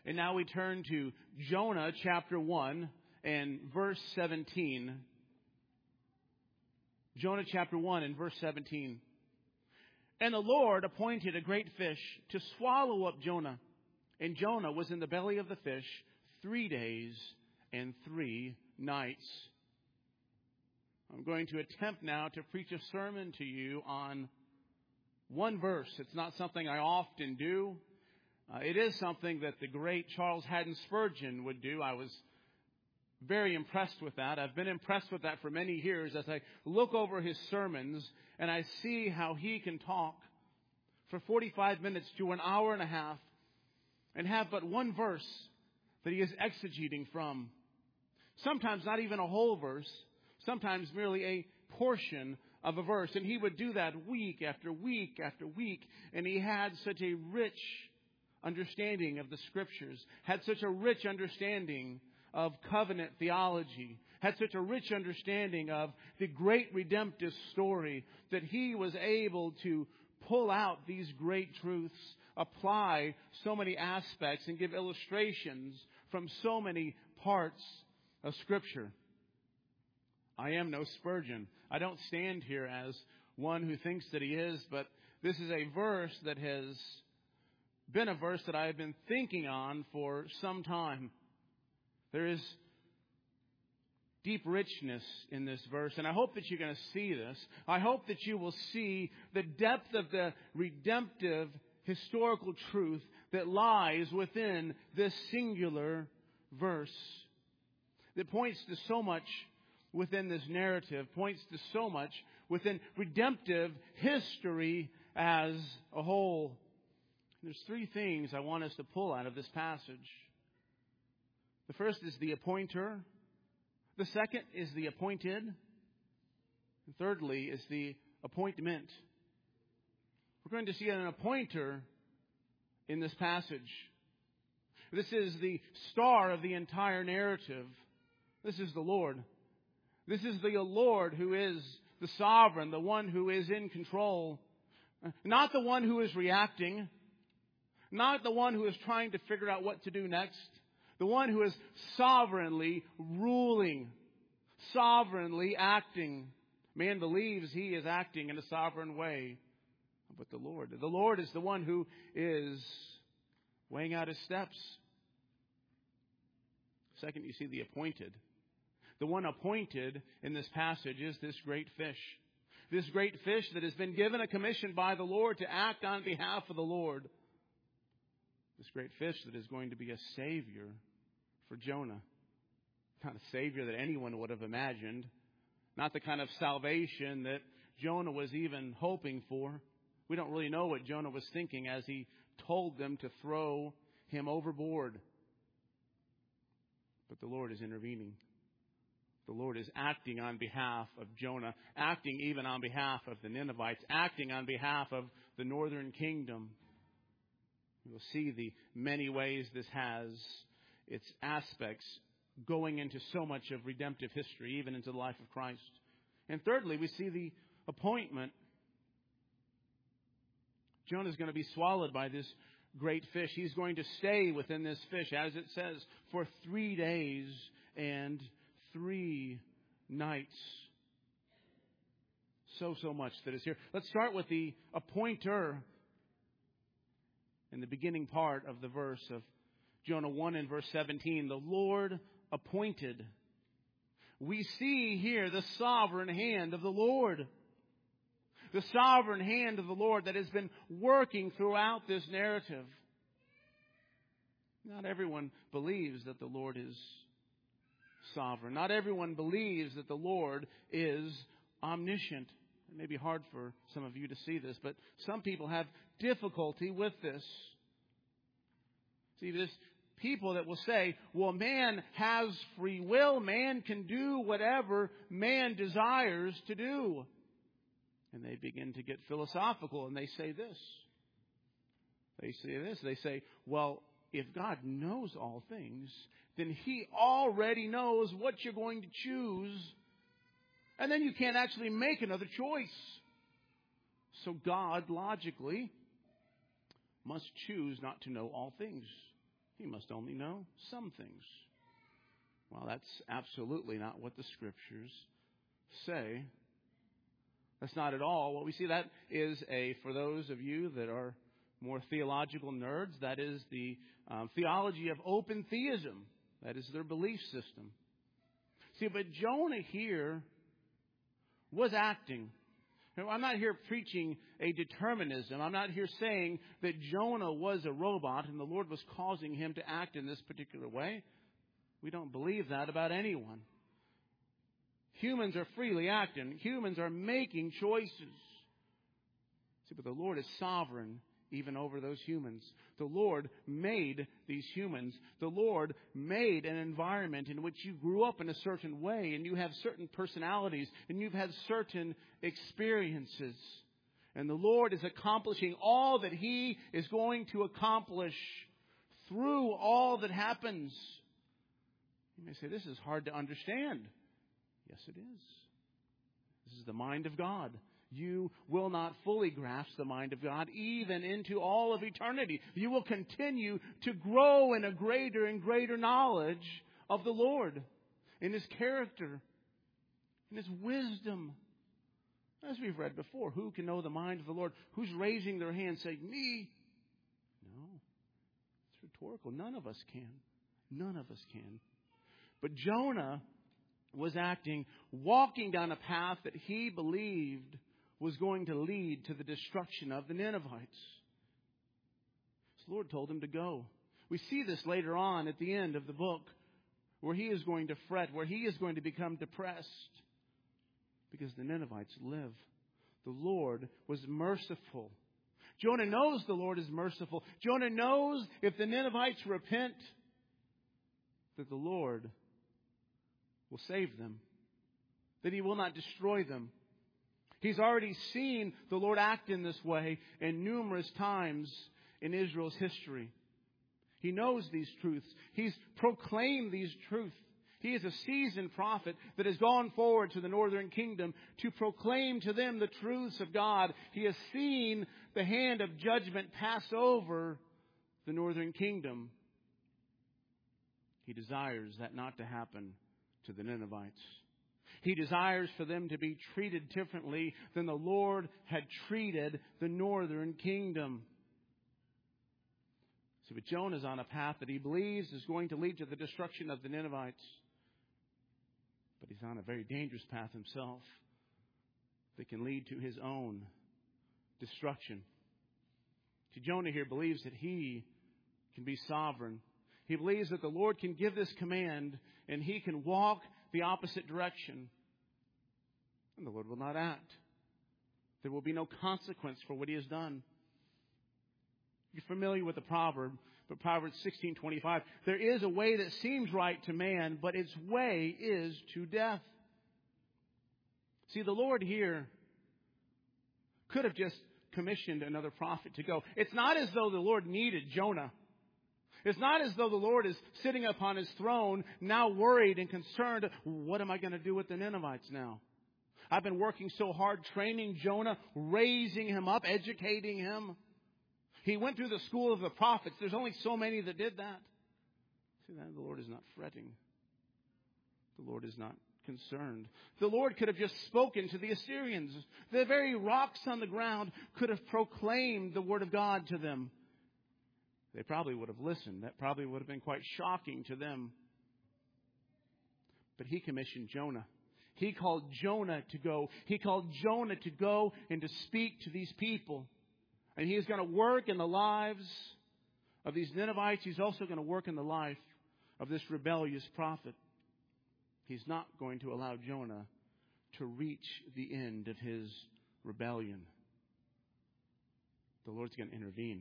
And now we turn to Jonah chapter 1 and verse 17. Jonah chapter 1 and verse 17. And the Lord appointed a great fish to swallow up Jonah. And Jonah was in the belly of the fish 3 days and 3 nights. I'm going to attempt now to preach a sermon to you on one verse. It's not something I often do. It is something that the great Charles Haddon Spurgeon would do. I was very impressed with that. I've been impressed with that for many years as I look over his sermons and I see how he can talk for 45 minutes to an hour and a half and have but one verse that he is exegeting from. Sometimes not even a whole verse, sometimes merely a portion of a verse. And he would do that week after week after week. And he had such a rich understanding of the Scriptures, had such a rich understanding of covenant theology, had such a rich understanding of the great redemptive story that he was able to pull out these great truths, apply so many aspects, and give illustrations from so many parts of Scripture. I am no Spurgeon. I don't stand here as one who thinks that he is, but this is a verse that has been a verse that I have been thinking on for some time. There is deep richness in this verse, and I hope that you're going to see this. I hope that you will see the depth of the redemptive historical truth that lies within this singular verse that points to so much within this narrative, points to so much within redemptive history as a whole. There's three things I want us to pull out of this passage. The first is the appointer. The second is the appointed. And thirdly is the appointment. We're going to see an appointer in this passage. This is the star of the entire narrative. This is the Lord. This is the Lord who is the sovereign, the one who is in control. Not the one who is reacting. Not the one who is trying to figure out what to do next. The one who is sovereignly ruling, sovereignly acting. Man believes he is acting in a sovereign way. But the Lord is the one who is weighing out his steps. Second, you see the appointed. The one appointed in this passage is this great fish. This great fish that has been given a commission by the Lord to act on behalf of the Lord. This great fish that is going to be a savior for Jonah. Not a savior that anyone would have imagined. Not the kind of salvation that Jonah was even hoping for. We don't really know what Jonah was thinking as he told them to throw him overboard. But the Lord is intervening. The Lord is acting on behalf of Jonah, acting even on behalf of the Ninevites, acting on behalf of the northern kingdom. You'll see the many ways this has its aspects going into so much of redemptive history, even into the life of Christ. And thirdly, we see the appointment. Jonah is going to be swallowed by this great fish. He's going to stay within this fish, as it says, for 3 days and 3 nights. So much that is here. Let's start with the appointer in the beginning part of the verse of Jonah 1 and verse 17. The Lord appointed. We see here the sovereign hand of the Lord. The sovereign hand of the Lord that has been working throughout this narrative. Not everyone believes that the Lord is sovereign. Not everyone believes that the Lord is omniscient. It may be hard for some of you to see this, but some people have difficulty with this. See, there's people that will say, well, man has free will. Man can do whatever man desires to do. And they begin to get philosophical and they say this. They say, well, if God knows all things, then He already knows what you're going to choose. And then you can't actually make another choice. So God, logically, must choose not to know all things. He must only know some things. Well, that's absolutely not what the Scriptures say. That's not at all what we see. That is for those of you that are more theological nerds, that is the theology of open theism. That is their belief system. See, but Jonah here was acting. Now, I'm not here preaching a determinism. I'm not here saying that Jonah was a robot and the Lord was causing him to act in this particular way. We don't believe that about anyone. Humans are freely acting. Humans are making choices. See, but the Lord is sovereign even over those humans. The Lord made these humans. The Lord made an environment in which you grew up in a certain way and you have certain personalities and you've had certain experiences. And the Lord is accomplishing all that He is going to accomplish through all that happens. You may say, this is hard to understand. Yes, it is. This is the mind of God. You will not fully grasp the mind of God even into all of eternity. You will continue to grow in a greater and greater knowledge of the Lord, in His character, in His wisdom. As we've read before, who can know the mind of the Lord? Who's raising their hand saying, me? No. It's rhetorical. None of us can. None of us can. But Jonah was acting, walking down a path that he believed was going to lead to the destruction of the Ninevites. So the Lord told him to go. We see this later on at the end of the book, where he is going to fret, where he is going to become depressed, because the Ninevites live. The Lord was merciful. Jonah knows the Lord is merciful. Jonah knows if the Ninevites repent, that the Lord will save them, that He will not destroy them. He's already seen the Lord act in this way in numerous times in Israel's history. He knows these truths. He's proclaimed these truths. He is a seasoned prophet that has gone forward to the northern kingdom to proclaim to them the truths of God. He has seen the hand of judgment pass over the northern kingdom. He desires that not to happen to the Ninevites. He desires for them to be treated differently than the Lord had treated the northern kingdom. So, but Jonah is on a path that he believes is going to lead to the destruction of the Ninevites. But he's on a very dangerous path himself that can lead to his own destruction. See, Jonah here believes that he can be sovereign. He believes that the Lord can give this command and he can walk the opposite direction. And the Lord will not act. There will be no consequence for what he has done. You're familiar with the proverb, but Proverbs 16:25. There is a way that seems right to man, but its way is to death. See, the Lord here could have just commissioned another prophet to go. It's not as though the Lord needed Jonah. It's not as though the Lord is sitting upon His throne, now worried and concerned. What am I going to do with the Ninevites now? I've been working so hard training Jonah, raising him up, educating him. He went through the school of the prophets. There's only so many that did that. See, that the Lord is not fretting. The Lord is not concerned. The Lord could have just spoken to the Assyrians. The very rocks on the ground could have proclaimed the word of God to them. They probably would have listened. That probably would have been quite shocking to them. But He commissioned Jonah. He called Jonah to go. He called Jonah to go and to speak to these people. And He is going to work in the lives of these Ninevites. He's also going to work in the life of this rebellious prophet. He's not going to allow Jonah to reach the end of his rebellion. The Lord's going to intervene.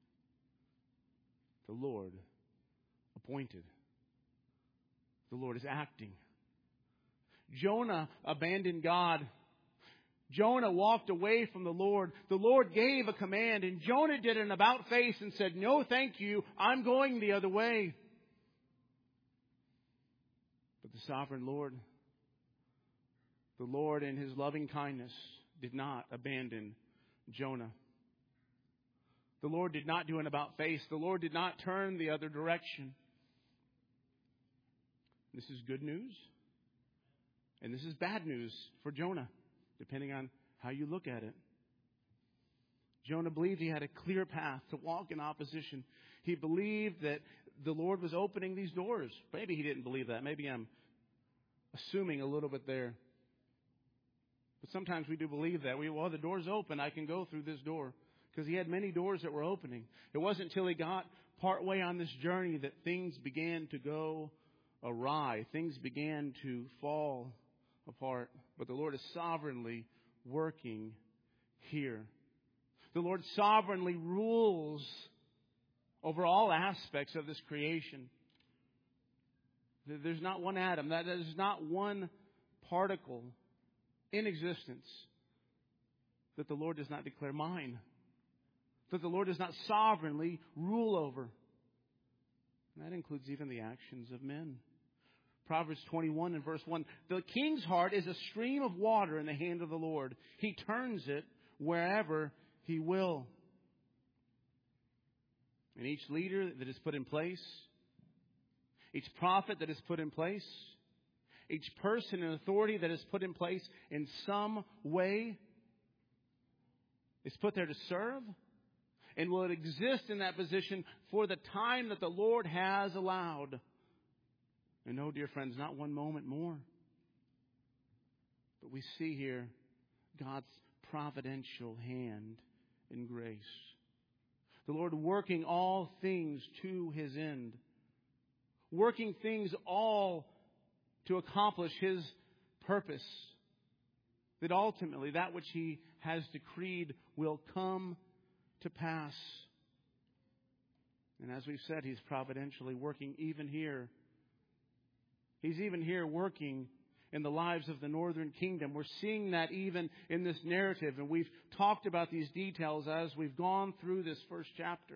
The Lord appointed. The Lord is acting. Jonah abandoned God. Jonah walked away from the Lord. The Lord gave a command, and Jonah did an about-face and said, "No, thank you. I'm going the other way." But the sovereign Lord, the Lord in His loving kindness, did not abandon Jonah. The Lord did not do an about-face. The Lord did not turn the other direction. This is good news. And this is bad news for Jonah, depending on how you look at it. Jonah believed he had a clear path to walk in opposition. He believed that the Lord was opening these doors. Maybe he didn't believe that. Maybe I'm assuming a little bit there. But sometimes we do believe that. Well, the door's open. I can go through this door. Because he had many doors that were opening. It wasn't until he got partway on this journey that things began to go awry. Things began to fall apart. But the Lord is sovereignly working here. The Lord sovereignly rules over all aspects of this creation. There's not one atom, there's not one particle in existence that the Lord does not declare mine, that the Lord does not sovereignly rule over. And that includes even the actions of men. Proverbs 21 and verse 1, the king's heart is a stream of water in the hand of the Lord. He turns it wherever He will. And each leader that is put in place, each prophet that is put in place, each person in authority that is put in place in some way is put there to serve and will exist in that position for the time that the Lord has allowed. And no, dear friends, not one moment more. But we see here God's providential hand in grace. The Lord working all things to His end. Working things all to accomplish His purpose. That ultimately that which He has decreed will come to pass. And as we've said, He's providentially working even here. He's even here working in the lives of the northern kingdom. We're seeing that even in this narrative. And we've talked about these details as we've gone through this first chapter.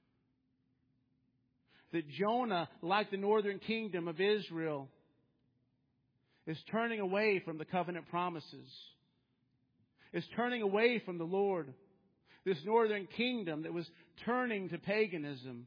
That Jonah, like the northern kingdom of Israel, is turning away from the covenant promises. Is turning away from the Lord. This northern kingdom that was turning to paganism.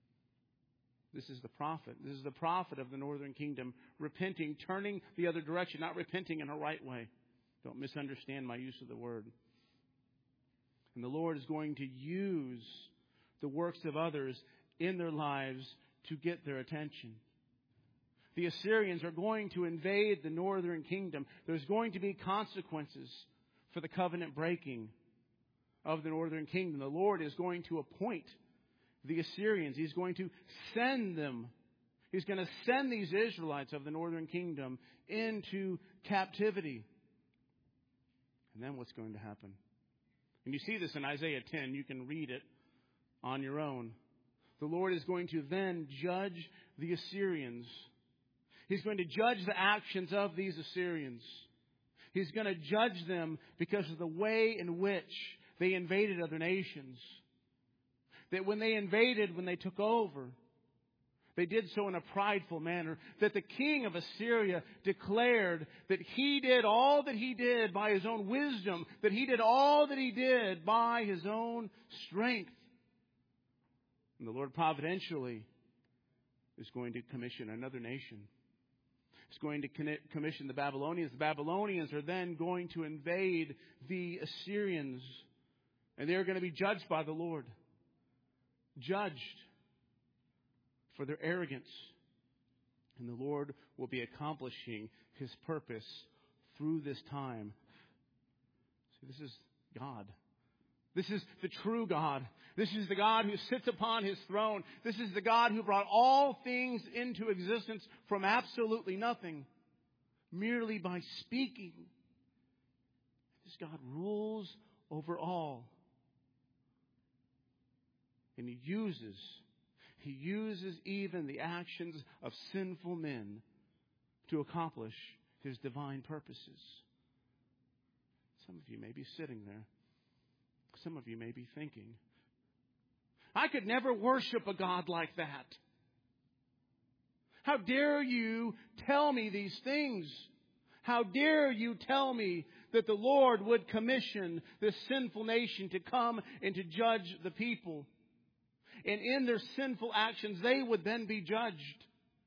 This is the prophet. This is the prophet of the northern kingdom, repenting, turning the other direction, not repenting in a right way. Don't misunderstand my use of the word. And the Lord is going to use the works of others in their lives to get their attention. The Assyrians are going to invade the northern kingdom. There's going to be consequences for the covenant breaking of the northern kingdom. The Lord is going to appoint the Assyrians. He's going to send them. He's going to send these Israelites of the northern kingdom into captivity. And then what's going to happen? And you see this in Isaiah 10. You can read it on your own. The Lord is going to then judge the Assyrians. He's going to judge the actions of these Assyrians. He's going to judge them because of the way in which they invaded other nations. That when they invaded, when they took over, they did so in a prideful manner. That the king of Assyria declared that he did all that he did by his own wisdom. That he did all that he did by his own strength. And the Lord providentially is going to commission another nation. He's going to commission the Babylonians. The Babylonians are then going to invade the Assyrians. And they're going to be judged by the Lord. Judged for their arrogance. And the Lord will be accomplishing His purpose through this time. See, this is God. This is the true God. This is the God who sits upon His throne. This is the God who brought all things into existence from absolutely nothing, merely by speaking. This God rules over all. And He uses even the actions of sinful men to accomplish His divine purposes. Some of you may be sitting there. Some of you may be thinking, I could never worship a God like that. How dare you tell me these things? How dare you tell me that the Lord would commission this sinful nation to come and to judge the people. And in their sinful actions, they would then be judged.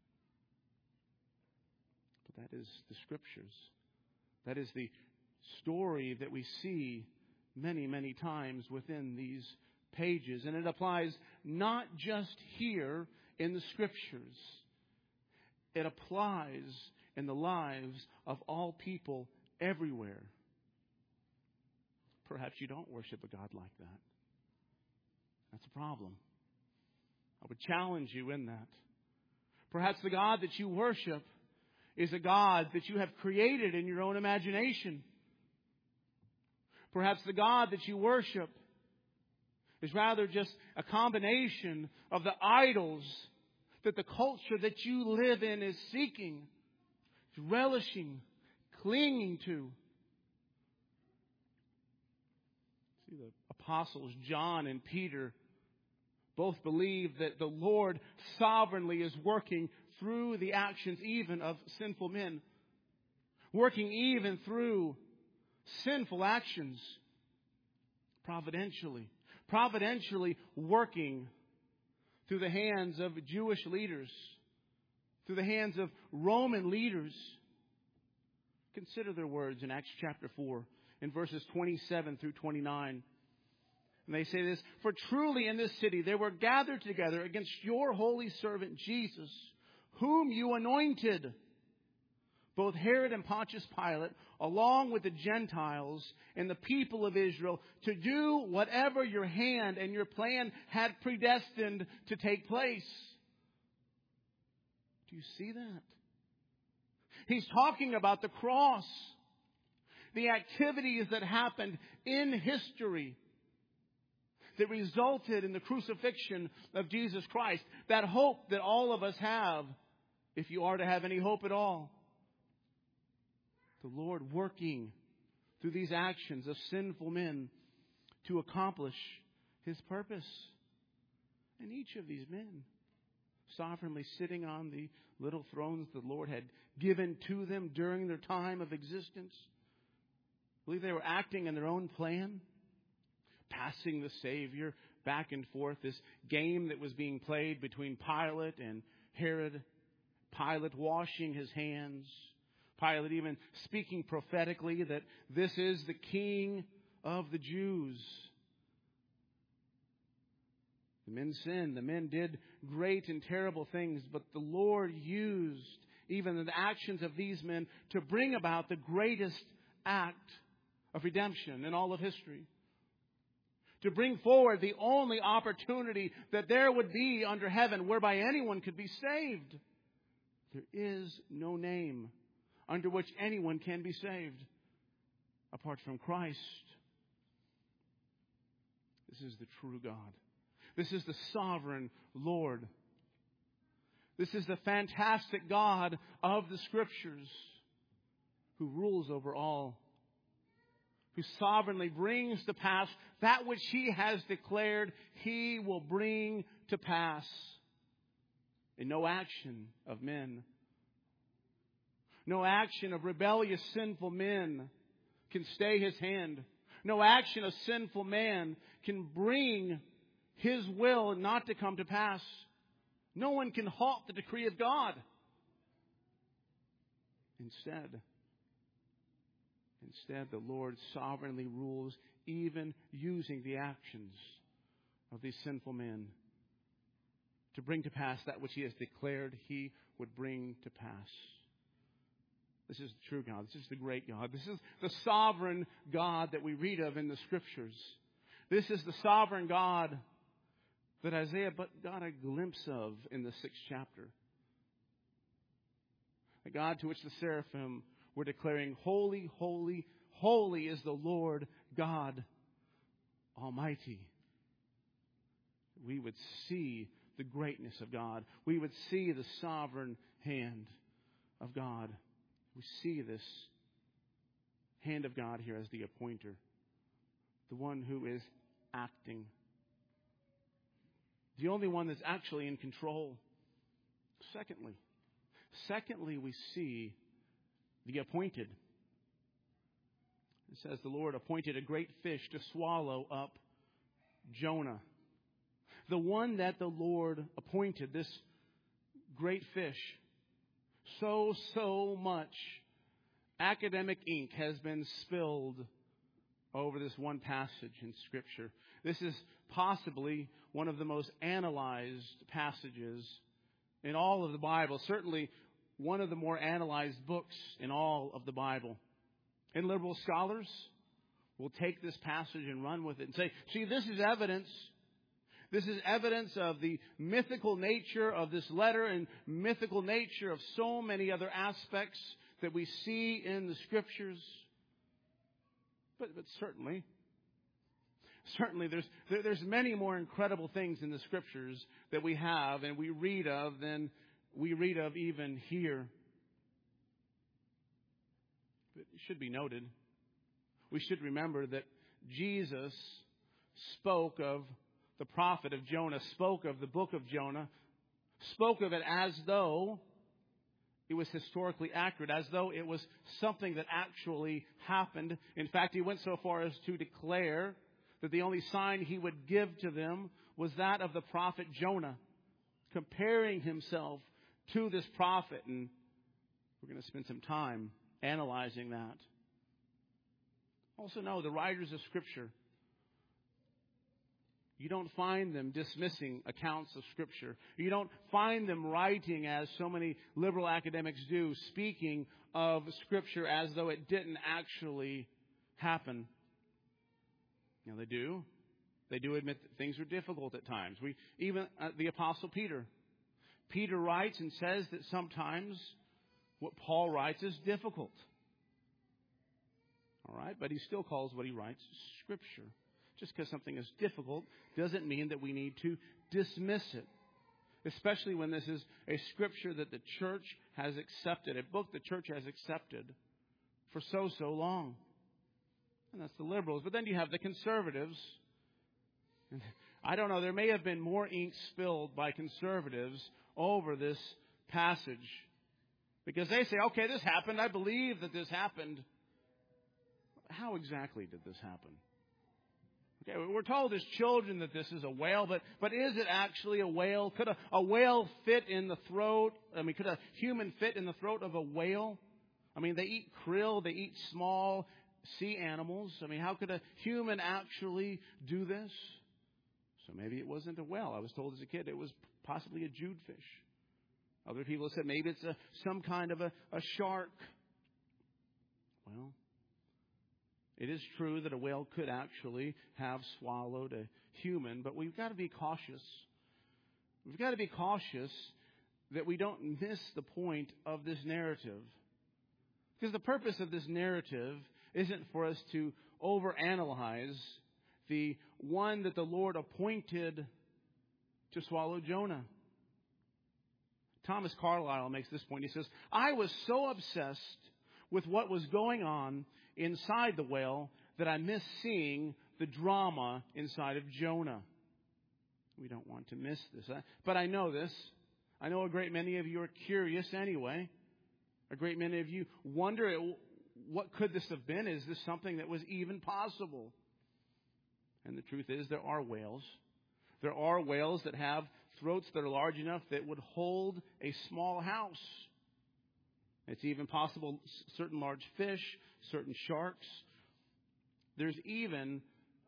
But that is the Scriptures. That is the story that we see many, many times within these pages. And it applies not just here in the Scriptures. It applies in the lives of all people everywhere. Perhaps you don't worship a God like that. That's a problem. I would challenge you in that. Perhaps the God that you worship is a God that you have created in your own imagination. Perhaps the God that you worship is rather just a combination of the idols that the culture that you live in is seeking, relishing, clinging to. See, the apostles John and Peter both believe that the Lord sovereignly is working through the actions even of sinful men. Working even through sinful actions. Providentially. Providentially working through the hands of Jewish leaders. Through the hands of Roman leaders. Consider their words in Acts chapter 4 in verses 27 through 29. And they say this, "For truly in this city they were gathered together against your holy servant Jesus, whom you anointed, both Herod and Pontius Pilate, along with the Gentiles and the people of Israel, to do whatever your hand and your plan had predestined to take place." Do you see that? He's talking about the cross. The activities that happened in history that resulted in the crucifixion of Jesus Christ. That hope that all of us have, if you are to have any hope at all. The Lord working through these actions of sinful men to accomplish His purpose. And each of these men sovereignly sitting on the little thrones the Lord had given to them during their time of existence. I believe they were acting in their own plan. Passing the Savior back and forth. This game that was being played between Pilate and Herod. Pilate washing his hands. Pilate even speaking prophetically that this is the King of the Jews. The men sinned. The men did great and terrible things. But the Lord used even the actions of these men to bring about the greatest act of redemption in all of history. To bring forward the only opportunity that there would be under heaven whereby anyone could be saved. There is no name under which anyone can be saved apart from Christ. This is the true God. This is the sovereign Lord. This is the fantastic God of the Scriptures who rules over all. Who sovereignly brings to pass that which He has declared He will bring to pass. And no action of men, no action of rebellious, sinful men can stay His hand. No action of sinful man can bring His will not to come to pass. No one can halt the decree of God. Instead, the Lord sovereignly rules, even using the actions of these sinful men to bring to pass that which He has declared He would bring to pass. This is the true God. This is the great God. This is the sovereign God that we read of in the Scriptures. This is the sovereign God that Isaiah got a glimpse of in the 6th chapter. A God to which the seraphim were declaring, "Holy, holy, holy is the Lord God Almighty." We would see the greatness of God. We would see the sovereign hand of God. We see this hand of God here as the appointer. The one who is acting. The only one that's actually in control. Secondly, we see the appointed. It says the Lord appointed a great fish to swallow up Jonah. The one that the Lord appointed, this great fish, so much academic ink has been spilled over this one passage in Scripture. This is possibly one of the most analyzed passages in all of the Bible. Certainly one of the more analyzed books in all of the Bible. And liberal scholars will take this passage and run with it and say, see, this is evidence. This is evidence of the mythical nature of this letter and mythical nature of so many other aspects that we see in the Scriptures. But certainly there's many more incredible things in the Scriptures that we have and we read of than we read of even here. But it should be noted, we should remember that Jesus spoke of the prophet of Jonah, spoke of the book of Jonah, spoke of it as though it was historically accurate, as though it was something that actually happened. In fact, he went so far as to declare that the only sign he would give to them was that of the prophet Jonah, comparing himself to this prophet. And we're going to spend some time analyzing that. Also know the writers of Scripture, you don't find them dismissing accounts of Scripture. You don't find them writing, as so many liberal academics do, speaking of Scripture as though it didn't actually happen. Now they do. They do admit that things are difficult at times. Even the Apostle Peter writes and says that sometimes what Paul writes is difficult. All right, but he still calls what he writes Scripture. Just because something is difficult doesn't mean that we need to dismiss it. Especially when this is a Scripture that the church has accepted, a book the church has accepted for so long. And that's the liberals. But then you have the conservatives. And I don't know, there may have been more ink spilled by conservatives over this passage. Because they say, okay, this happened. I believe that this happened. How exactly did this happen? Okay, we're told as children that this is a whale, but is it actually a whale? Could a whale fit in the throat? Could a human fit in the throat of a whale? They eat krill, they eat small sea animals. How could a human actually do this? So maybe it wasn't a whale. I was told as a kid it was possibly a Judefish. Other people said maybe it's some kind of a shark. Well, it is true that a whale could actually have swallowed a human, but we've got to be cautious. We've got to be cautious that we don't miss the point of this narrative. Because the purpose of this narrative isn't for us to overanalyze the one that the Lord appointed to swallow Jonah. Thomas Carlyle makes this point. He says, I was so obsessed with what was going on inside the whale that I missed seeing the drama inside of Jonah. We don't want to miss this. But I know this. I know a great many of you are curious anyway. A great many of you wonder, what could this have been? Is this something that was even possible? And the truth is, there are whales. There are whales that have throats that are large enough that would hold a small house. It's even possible certain large fish, certain sharks. There's even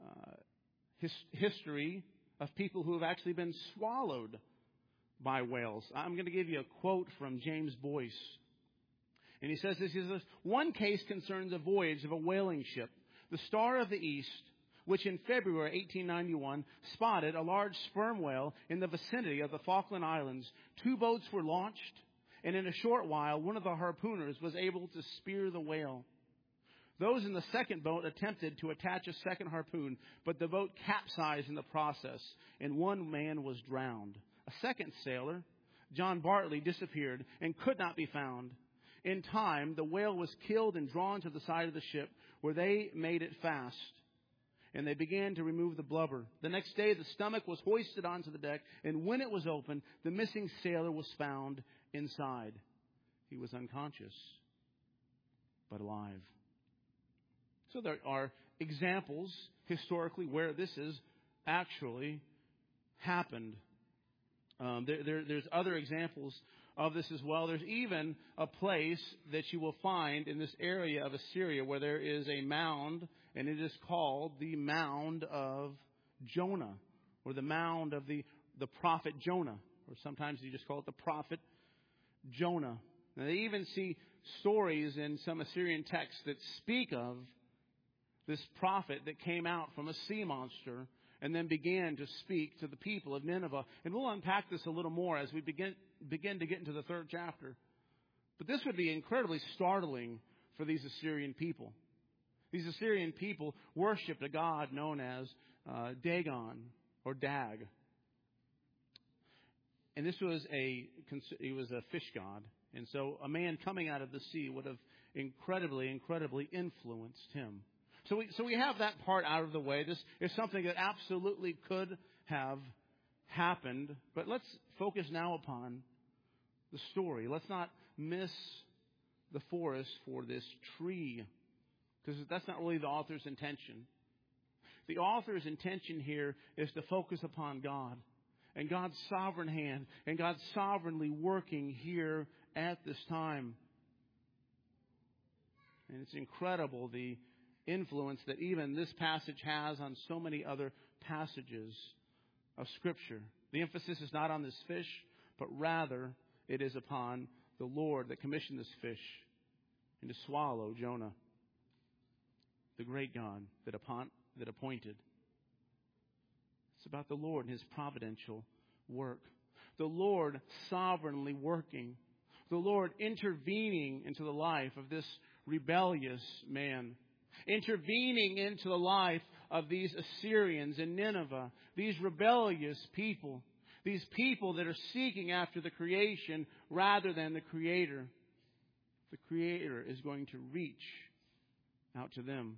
history of people who have actually been swallowed by whales. I'm going to give you a quote from James Boyce. And he says this, one case concerns a voyage of a whaling ship, the Star of the East, which in February 1891 spotted a large sperm whale in the vicinity of the Falkland Islands. 2 boats were launched, and in a short while, one of the harpooners was able to spear the whale. Those in the second boat attempted to attach a second harpoon, but the boat capsized in the process, and one man was drowned. A second sailor, John Bartley, disappeared and could not be found. In time, the whale was killed and drawn to the side of the ship, where they made it fast, and they began to remove the blubber. The next day, the stomach was hoisted onto the deck, and when it was opened, the missing sailor was found inside. He was unconscious, but alive. So there are examples historically where this has actually happened. There's other examples of this as well. There's even a place that you will find in this area of Assyria where there is a mound, and it is called the Mound of Jonah, or the Mound of the prophet Jonah, or sometimes you just call it the prophet Jonah. Now, they even see stories in some Assyrian texts that speak of this prophet that came out from a sea monster and then began to speak to the people of Nineveh. And we'll unpack this a little more as we begin to get into the 3rd chapter. But this would be incredibly startling for these Assyrian people. These Assyrian people worshipped a god known as Dagon or Dag. And this was a fish god. And so a man coming out of the sea would have incredibly influenced him. So we have that part out of the way. This is something that absolutely could have happened. But let's focus now upon the story. Let's not miss the forest for this tree, because that's not really the author's intention. The author's intention here is to focus upon God and God's sovereign hand and God's sovereignly working here at this time. And it's incredible the influence that even this passage has on so many other passages of Scripture. The emphasis is not on this fish, but rather it is upon the Lord that commissioned this fish and to swallow Jonah, the great God that appointed. It's about the Lord and His providential work. The Lord sovereignly working. The Lord intervening into the life of this rebellious man. Intervening into the life of these Assyrians in Nineveh. These rebellious people. These people that are seeking after the creation rather than the Creator. The Creator is going to reach out to them.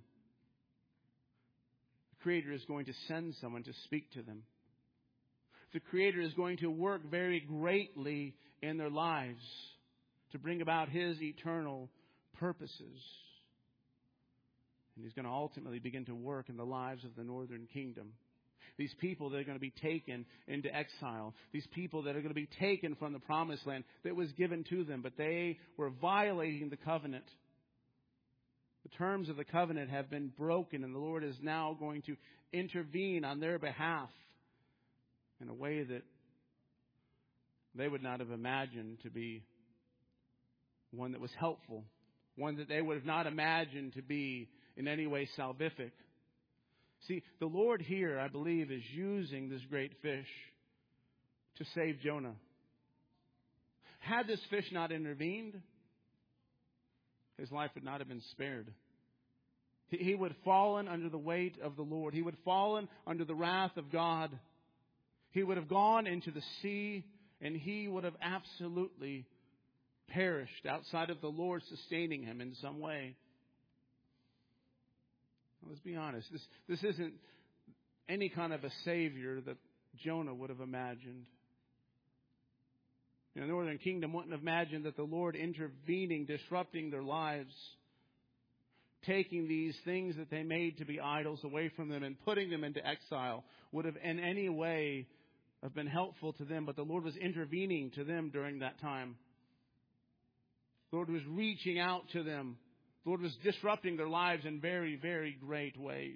The Creator is going to send someone to speak to them. The Creator is going to work very greatly in their lives to bring about His eternal purposes. And He's going to ultimately begin to work in the lives of the northern kingdom. These people that are going to be taken into exile. These people that are going to be taken from the promised land that was given to them. But they were violating the covenant. The terms of the covenant have been broken, and the Lord is now going to intervene on their behalf in a way that they would not have imagined to be one that was helpful. One that they would have not imagined to be in any way salvific. See, the Lord here, I believe, is using this great fish to save Jonah. Had this fish not intervened, his life would not have been spared. He would have fallen under the weight of the Lord. He would have fallen under the wrath of God. He would have gone into the sea, and he would have absolutely perished outside of the Lord sustaining him in some way. Let's be honest. This isn't any kind of a Savior that Jonah would have imagined. The northern kingdom wouldn't have imagined that the Lord intervening, disrupting their lives, taking these things that they made to be idols away from them and putting them into exile would have in any way have been helpful to them. But the Lord was intervening to them during that time. The Lord was reaching out to them. The Lord was disrupting their lives in very, very great ways.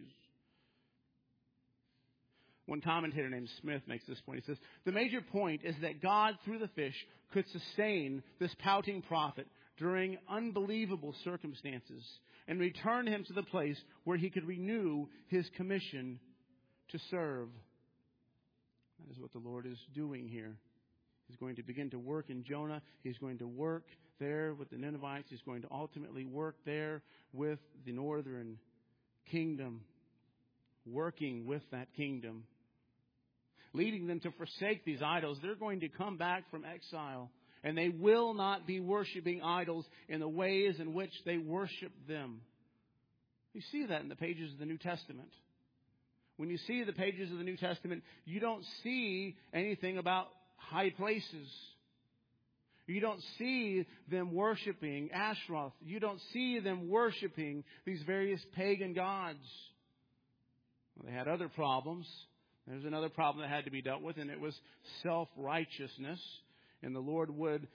One commentator named Smith makes this point. He says, the major point is that God, through the fish, could sustain this pouting prophet during unbelievable circumstances and return him to the place where he could renew his commission to serve. That is what the Lord is doing here. He's going to begin to work in Jonah. He's going to work there with the Ninevites. He's going to ultimately work there with the northern kingdom. Working with that kingdom. Leading them to forsake these idols. They're going to come back from exile. And they will not be worshiping idols in the ways in which they worship them. You see that in the pages of the New Testament. When you see the pages of the New Testament, you don't see anything about high places. You don't see them worshiping Ashtaroth. You don't see them worshiping these various pagan gods. Well, they had other problems. There's another problem that had to be dealt with, and it was self-righteousness. And the Lord would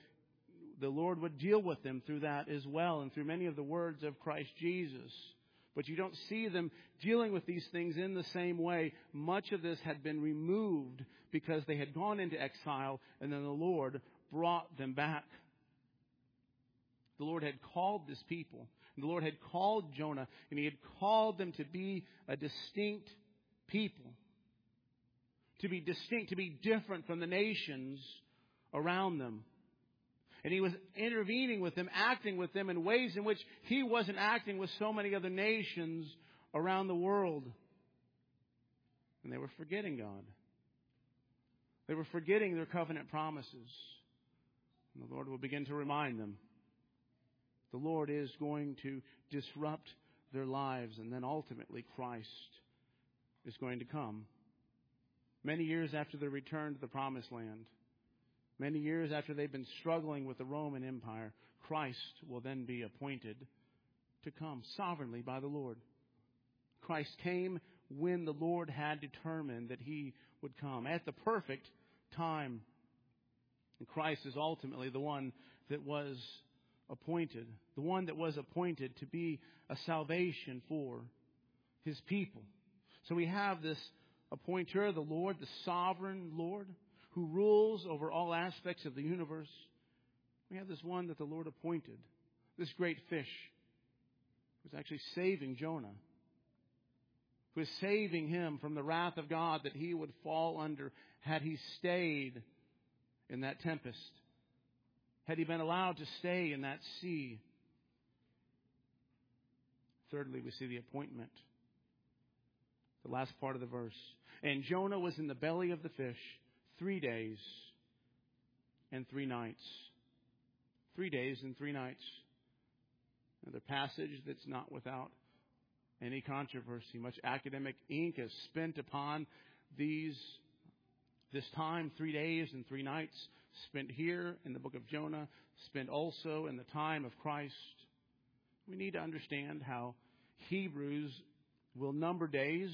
deal with them through that as well, and through many of the words of Christ Jesus. But you don't see them dealing with these things in the same way. Much of this had been removed because they had gone into exile, and then the Lord brought them back. The Lord had called this people. And the Lord had called Jonah, and He had called them to be a distinct people. To be distinct, to be different from the nations around them. And He was intervening with them, acting with them in ways in which He wasn't acting with so many other nations around the world. And they were forgetting God. They were forgetting their covenant promises. And the Lord will begin to remind them. The Lord is going to disrupt their lives, and then ultimately Christ is going to come. Many years after their return to the Promised Land, many years after they've been struggling with the Roman Empire, Christ will then be appointed to come sovereignly by the Lord. Christ came when the Lord had determined that He would come at the perfect time. And Christ is ultimately the one that was appointed, the one that was appointed to be a salvation for His people. So we have this appointer, the Lord, the sovereign Lord, who rules over all aspects of the universe. We have this one that the Lord appointed, this great fish, who was actually saving Jonah, who was saving him from the wrath of God that he would fall under had he stayed in that tempest, had he been allowed to stay in that sea. Thirdly, we see the appointment. The last part of the verse. And Jonah was in the belly of the fish 3 days and 3 nights. 3 days and 3 nights. Another passage that's not without any controversy. Much academic ink is spent upon this time, 3 days and 3 nights, spent here in the book of Jonah, spent also in the time of Christ. We need to understand how Hebrews will number days.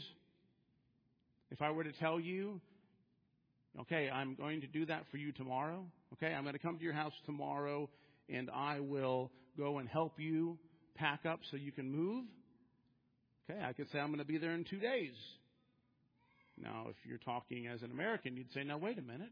If I were to tell you, okay, I'm going to do that for you tomorrow. Okay, I'm going to come to your house tomorrow and I will go and help you pack up so you can move. Okay, I could say I'm going to be there in 2 days. Now, if you're talking as an American, you'd say, now, wait a minute.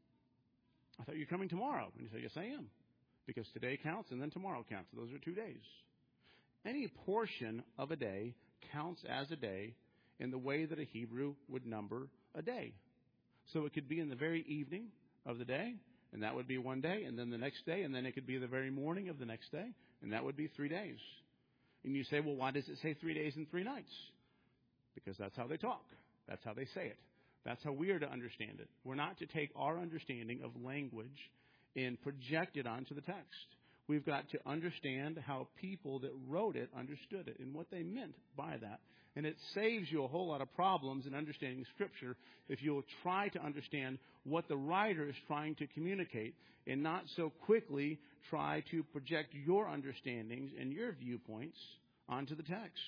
I thought you were coming tomorrow. And you say, yes, I am. Because today counts and then tomorrow counts. Those are 2 days. Any portion of a day counts as a day in the way that a Hebrew would number a day. So it could be in the very evening of the day, and that would be 1 day, and then the next day, and then it could be the very morning of the next day, and that would be 3 days. And you say, well, why does it say 3 days and 3 nights? Because that's how they talk. That's how they say it. That's how we are to understand it. We're not to take our understanding of language and project it onto the text. We've got to understand how people that wrote it understood it and what they meant by that. And it saves you a whole lot of problems in understanding Scripture if you'll try to understand what the writer is trying to communicate and not so quickly try to project your understandings and your viewpoints onto the text.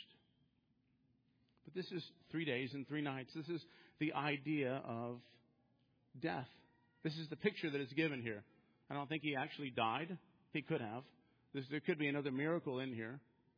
But this is 3 days and 3 nights. This is the idea of death. This is the picture that is given here. I don't think he actually died. He could have. There could be another miracle in here.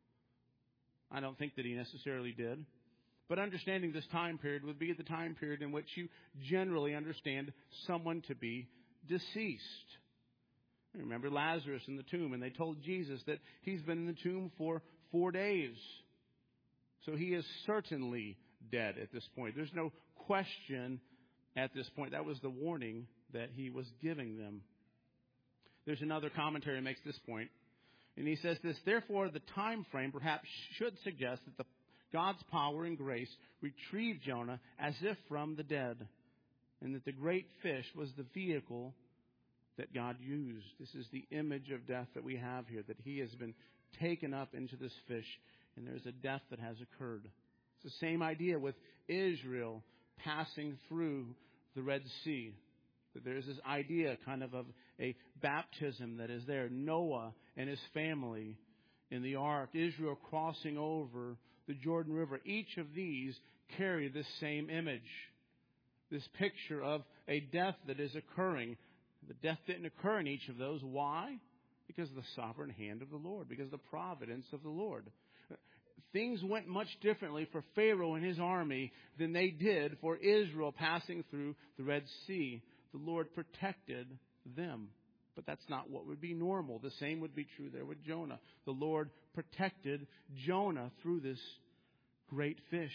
I don't think that he necessarily did. But understanding this time period would be the time period in which you generally understand someone to be deceased. Remember Lazarus in the tomb, and they told Jesus that he's been in the tomb for 4 days. So he is certainly dead at this point. There's no question at this point. That was the warning that he was giving them. There's another commentary that makes this point. And he says this, therefore the time frame perhaps should suggest that God's power and grace retrieved Jonah as if from the dead. And that the great fish was the vehicle that God used. This is the image of death that we have here, that he has been taken up into this fish. And there's a death that has occurred. It's the same idea with Israel passing through the Red Sea. That there's this idea kind of a baptism that is there. Noah and his family in the ark, Israel crossing over the Jordan River. Each of these carry this same image, this picture of a death that is occurring. The death didn't occur in each of those. Why? Because of the sovereign hand of the Lord, because of the providence of the Lord. Things went much differently for Pharaoh and his army than they did for Israel passing through the Red Sea. The Lord protected them. But that's not what would be normal. The same would be true there with Jonah. The Lord protected Jonah through this great fish.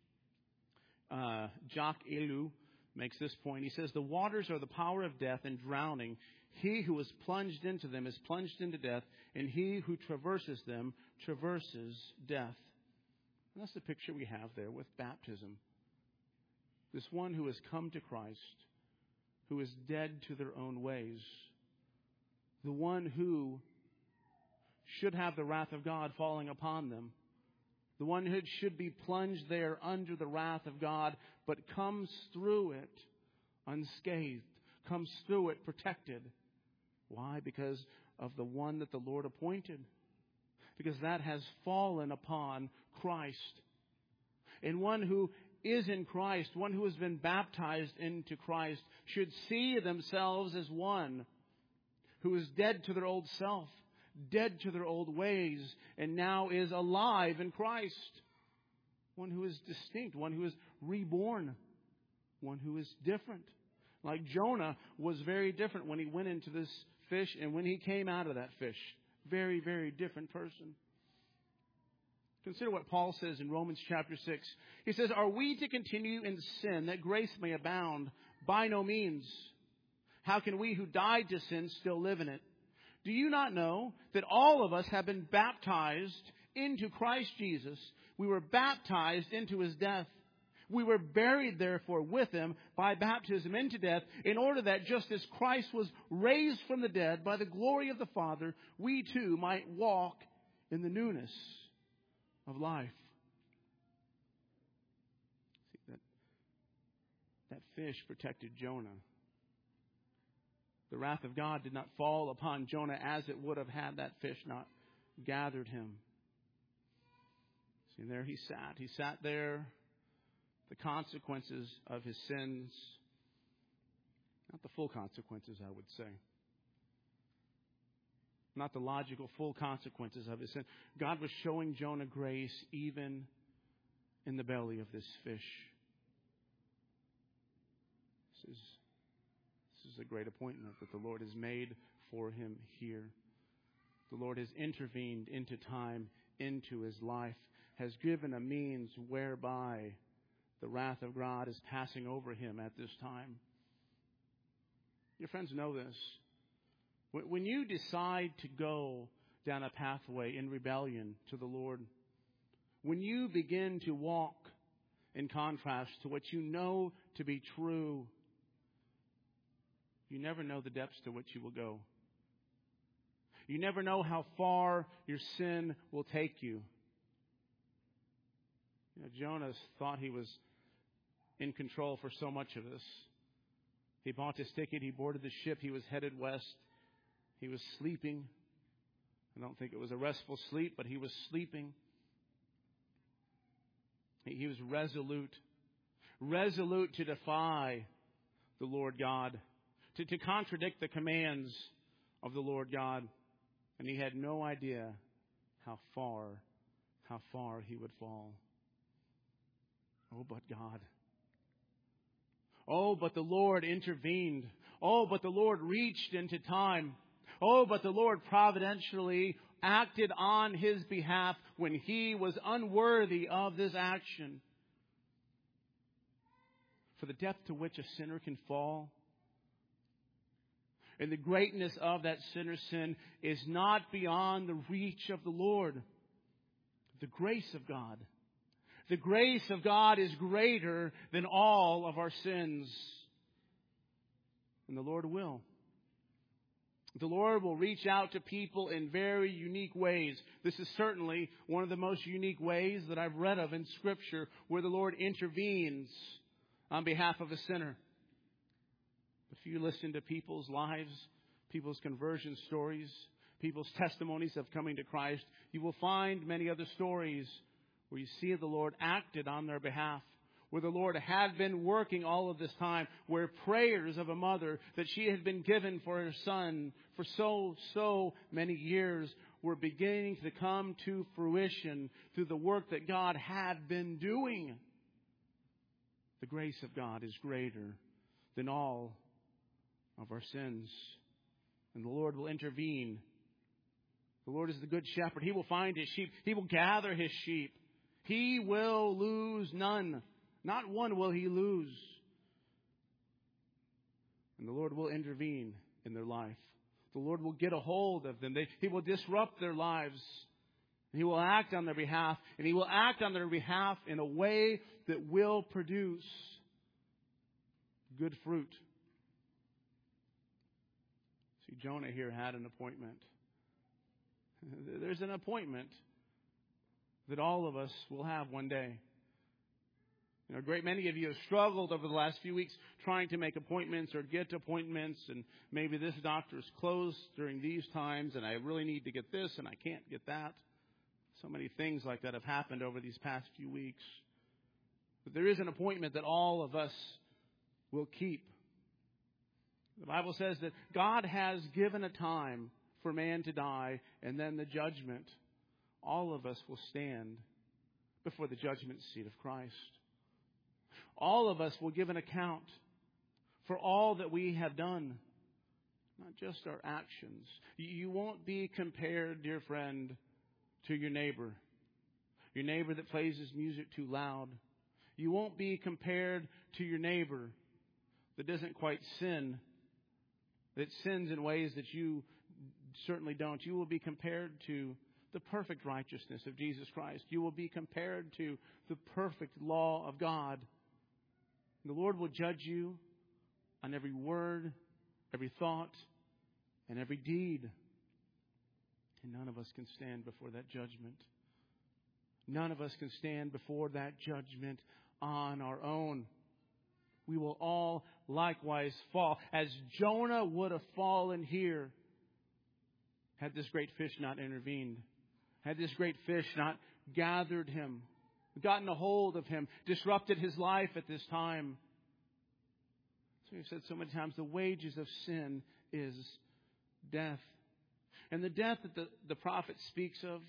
Jacques Ellul makes this point. He says, the waters are the power of death and drowning. He who is plunged into them is plunged into death, and he who traverses them traverses death. And that's the picture we have there with baptism. This one who has come to Christ, who is dead to their own ways, the one who should have the wrath of God falling upon them, the one who should be plunged there under the wrath of God, but comes through it unscathed, comes through it protected. Why? Because of the one that the Lord appointed. Because that has fallen upon Christ. And one who is in Christ, one who has been baptized into Christ, should see themselves as one who is dead to their old self, dead to their old ways, and now is alive in Christ. One who is distinct, one who is reborn, one who is different. Like Jonah was very different when he went into this fish and when he came out of that fish. Very, very different person. Consider what Paul says in Romans chapter 6. He says, are we to continue in sin that grace may abound? By no means. How can we who died to sin still live in it? Do you not know that all of us have been baptized into Christ Jesus? We were baptized into his death. We were buried, therefore, with him by baptism into death, in order that just as Christ was raised from the dead by the glory of the Father, we too might walk in the newness of life. See, that fish protected Jonah. The wrath of God did not fall upon Jonah as it would have had that fish not gathered him. See, there he sat. He sat there. The consequences of his sins, not the full consequences, I would say. Not the logical full consequences of his sin. God was showing Jonah grace even in the belly of this fish. This is a great appointment that the Lord has made for him here. The Lord has intervened into time, into his life, has given a means whereby the wrath of God is passing over him at this time. Your friends know this. When you decide to go down a pathway in rebellion to the Lord, when you begin to walk in contrast to what you know to be true, you never know the depths to which you will go. You never know how far your sin will take you. Jonah thought he was in control for so much of this. He bought his ticket. He boarded the ship. He was headed west. He was sleeping. I don't think it was a restful sleep, but he was sleeping. He was resolute to defy the Lord God, to contradict the commands of the Lord God. And he had no idea how far he would fall. Oh, but God. Oh, but the Lord intervened. Oh, but the Lord reached into time. Oh, but the Lord providentially acted on his behalf when he was unworthy of this action. For the depth to which a sinner can fall, and the greatness of that sinner's sin is not beyond the reach of the Lord. The grace of God. The grace of God is greater than all of our sins. And the Lord will. The Lord will reach out to people in very unique ways. This is certainly one of the most unique ways that I've read of in Scripture, where the Lord intervenes on behalf of a sinner. If you listen to people's lives, people's conversion stories, people's testimonies of coming to Christ, you will find many other stories where you see the Lord acted on their behalf, where the Lord had been working all of this time, where prayers of a mother that she had been given for her son for so many years were beginning to come to fruition through the work that God had been doing. The grace of God is greater than all of our sins. And the Lord will intervene. The Lord is the good shepherd. He will find His sheep. He will gather His sheep. He will lose none. Not one will He lose. And the Lord will intervene in their life. The Lord will get a hold of them. He will disrupt their lives. He will act on their behalf. And He will act on their behalf in a way that will produce good fruit. See, Jonah here had an appointment. There's an appointment that all of us will have one day. You know, a great many of you have struggled over the last few weeks trying to make appointments or get appointments, and maybe this doctor is closed during these times, and I really need to get this, and I can't get that. So many things like that have happened over these past few weeks. But there is an appointment that all of us will keep. The Bible says that God has given a time for man to die, and then the judgment. All of us will stand before the judgment seat of Christ. All of us will give an account for all that we have done, not just our actions. You won't be compared, dear friend, to your neighbor that plays his music too loud. You won't be compared to your neighbor that doesn't quite sin, that sins in ways that you certainly don't. You will be compared to the perfect righteousness of Jesus Christ. You will be compared to the perfect law of God. The Lord will judge you on every word, every thought, and every deed. And none of us can stand before that judgment. None of us can stand before that judgment on our own. We will all likewise fall, as Jonah would have fallen here had this great fish not intervened, had this great fish not gathered him, gotten a hold of him, disrupted his life at this time. So we've said so many times, the wages of sin is death. And the death that the prophet speaks of,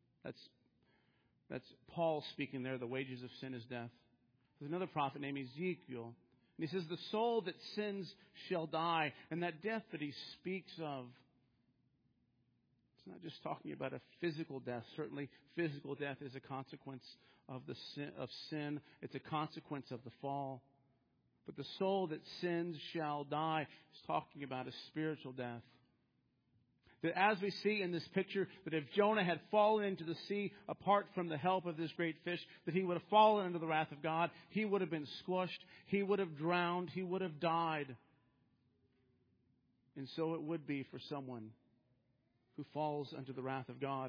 that's Paul speaking there, the wages of sin is death. There's another prophet named Ezekiel, and he says, the soul that sins shall die. And that death that he speaks of, it's not just talking about a physical death. Certainly, physical death is a consequence of sin. It's a consequence of the fall. But the soul that sins shall die is talking about a spiritual death. That as we see in this picture, that if Jonah had fallen into the sea apart from the help of this great fish, that he would have fallen under the wrath of God. He would have been squashed. He would have drowned. He would have died. And so it would be for someone who falls under the wrath of God.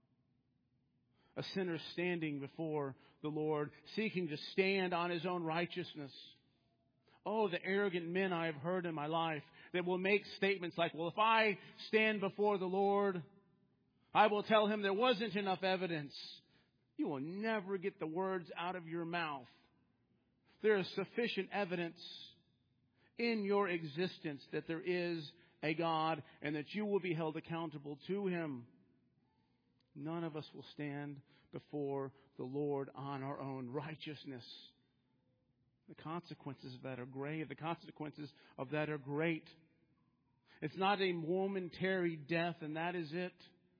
A sinner standing before the Lord, seeking to stand on his own righteousness. Oh, the arrogant men I have heard in my life that will make statements like, well, if I stand before the Lord, I will tell Him there wasn't enough evidence. You will never get the words out of your mouth. There is sufficient evidence in your existence that there is a God and that you will be held accountable to Him. None of us will stand before the Lord on our own righteousness. The consequences of that are grave. The consequences of that are great. It's not a momentary death, and that is it.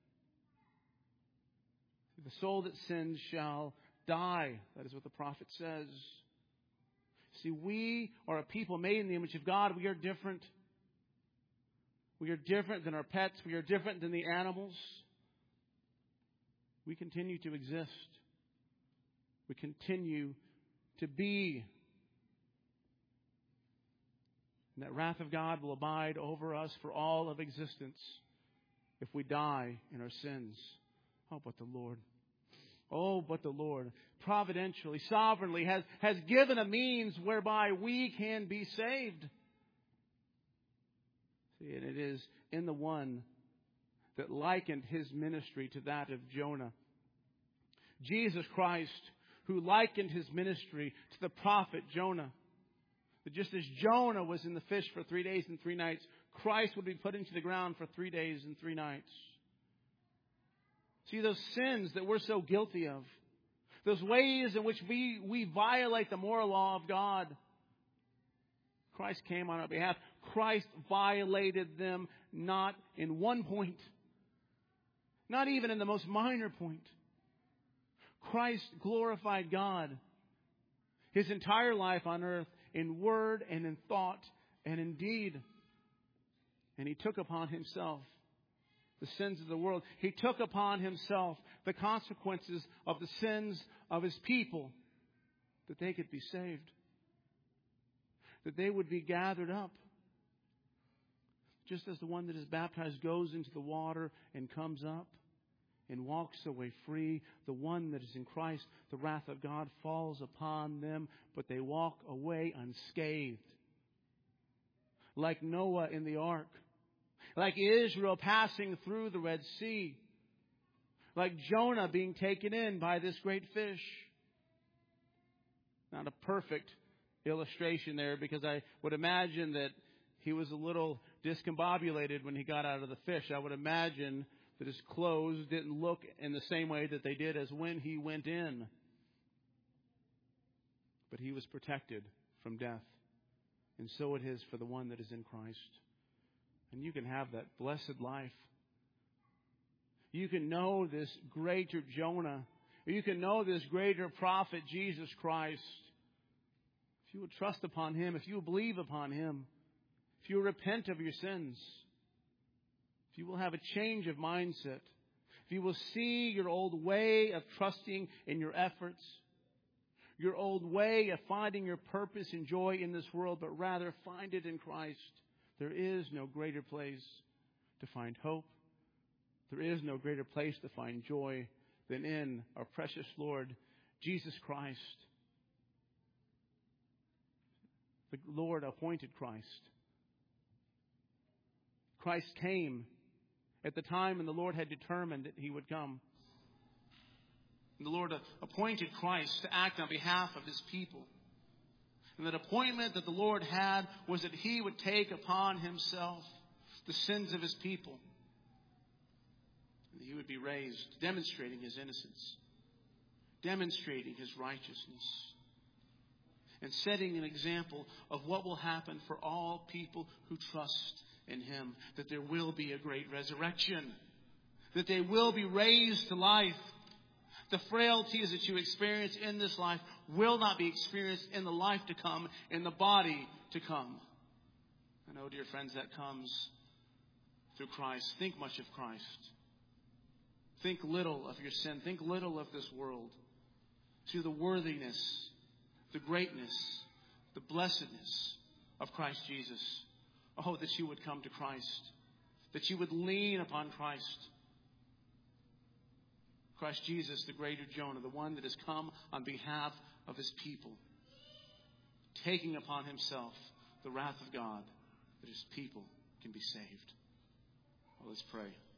The soul that sins shall die. That is what the prophet says. See, we are a people made in the image of God. We are different. We are different than our pets. We are different than the animals. We continue to exist. We continue to be. And that wrath of God will abide over us for all of existence if we die in our sins. Oh, but the Lord providentially, sovereignly has given a means whereby we can be saved. And it is in the one that likened his ministry to that of Jonah. Jesus Christ, who likened his ministry to the prophet Jonah. That just as Jonah was in the fish for 3 days and 3 nights, Christ would be put into the ground for 3 days and 3 nights. See, those sins that we're so guilty of, those ways in which we violate the moral law of God, Christ came on our behalf. Christ violated them not in one point, not even in the most minor point. Christ glorified God his entire life on earth in word and in thought and in deed. And he took upon himself the sins of the world. He took upon himself the consequences of the sins of his people, that they could be saved, that they would be gathered up. Just as the one that is baptized goes into the water and comes up and walks away free, the one that is in Christ, the wrath of God falls upon them, but they walk away unscathed. Like Noah in the ark, like Israel passing through the Red Sea, like Jonah being taken in by this great fish. Not a perfect illustration there, because I would imagine that he was a little discombobulated when he got out of the fish. I would imagine that his clothes didn't look in the same way that they did as when he went in. But he was protected from death. And so it is for the one that is in Christ. And you can have that blessed life. You can know this greater Jonah. You can know this greater prophet, Jesus Christ. If you will trust upon him, if you will believe upon him, if you will repent of your sins, if you will have a change of mindset, if you will see your old way of trusting in your efforts, your old way of finding your purpose and joy in this world, but rather find it in Christ, there is no greater place to find hope. There is no greater place to find joy than in our precious Lord Jesus Christ. The Lord appointed Christ. Christ came at the time when the Lord had determined that he would come. And the Lord appointed Christ to act on behalf of his people. And that appointment that the Lord had was that he would take upon himself the sins of his people. And that he would be raised, demonstrating his innocence, demonstrating his righteousness, and setting an example of what will happen for all people who trust in him. That there will be a great resurrection. That they will be raised to life. The frailties that you experience in this life will not be experienced in the life to come, in the body to come. I know, dear friends, that comes through Christ. Think much of Christ. Think little of your sin. Think little of this world. To the worthiness, the greatness, the blessedness of Christ Jesus. Oh, that you would come to Christ. That you would lean upon Christ. Christ Jesus, the greater Jonah, the one that has come on behalf of his people, taking upon himself the wrath of God, that his people can be saved. Well, let's pray.